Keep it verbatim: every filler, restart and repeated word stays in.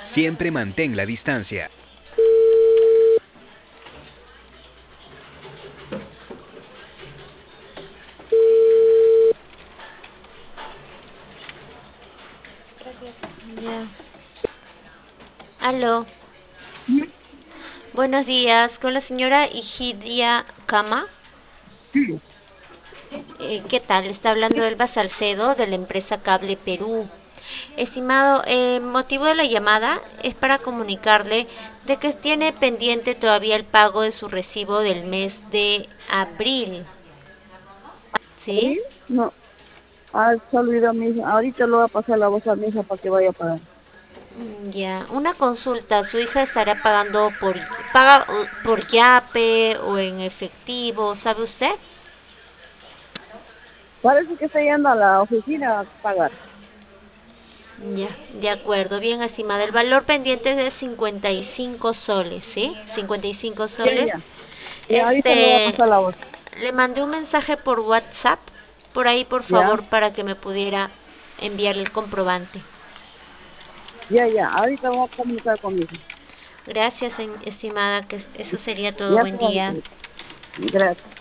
Siempre mantén la distancia. Ya. Aló. Buenos días, con la señora Igidia Cama. Eh, ¿qué tal? Está hablando Elba Salcedo de la empresa Cable Perú. Estimado, el motivo de la llamada es para comunicarle de que tiene pendiente todavía el pago de su recibo del mes de abril. ¿Sí? ¿Abril? No, ah, se olvidó mi hija. Ahorita lo voy a pasar la voz a mi hija para que vaya a pagar. Mm, Ya, una consulta, ¿su hija estará pagando por paga uh, por Yape o en efectivo, sabe usted? Parece que está yendo a la oficina a pagar. Ya, de acuerdo, bien estimada. El valor pendiente es de cincuenta y cinco soles, ¿sí? cincuenta y cinco Ya, soles. ya. Y ahorita le voy a Este, pasar la voz. le mandé un mensaje por WhatsApp, por ahí por Ya, favor, para que me pudiera enviar el comprobante. ya, ya. Ahorita voy a comunicar con mi hija. Gracias, en- estimada, que eso sería todo. Ya, Buen día. señorita. Gracias.